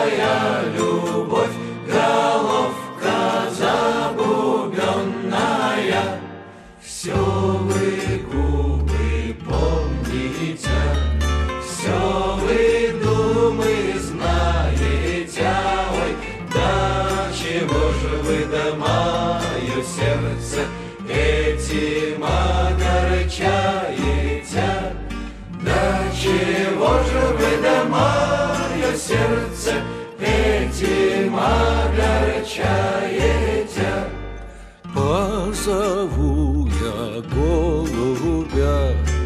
любовь, головка забубенная. Все вы, губы, помните, все вы, думы, знаете. Ой, да чего же вы, да мое сердце, этим огорчаете? Да чего же вы, да мое сердце, этим огорчаете? Позову я голубя,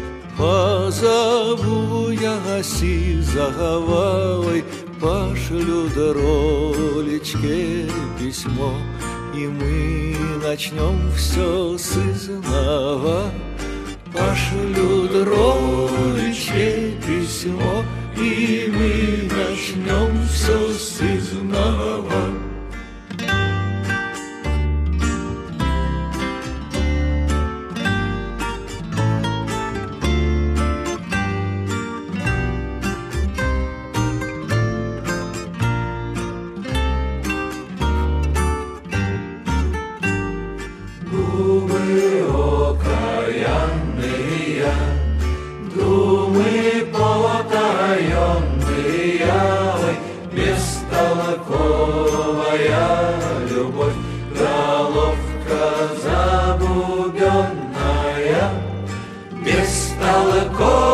позову я сизого, пошлю доролечке письмо, и мы начнем все с изнова. Пошлю дролечке письмо, и мы начнем все с изнова. Думы окаянные, думы потаенные, ой, бестолковая любовь, головка забубенная, бестолковая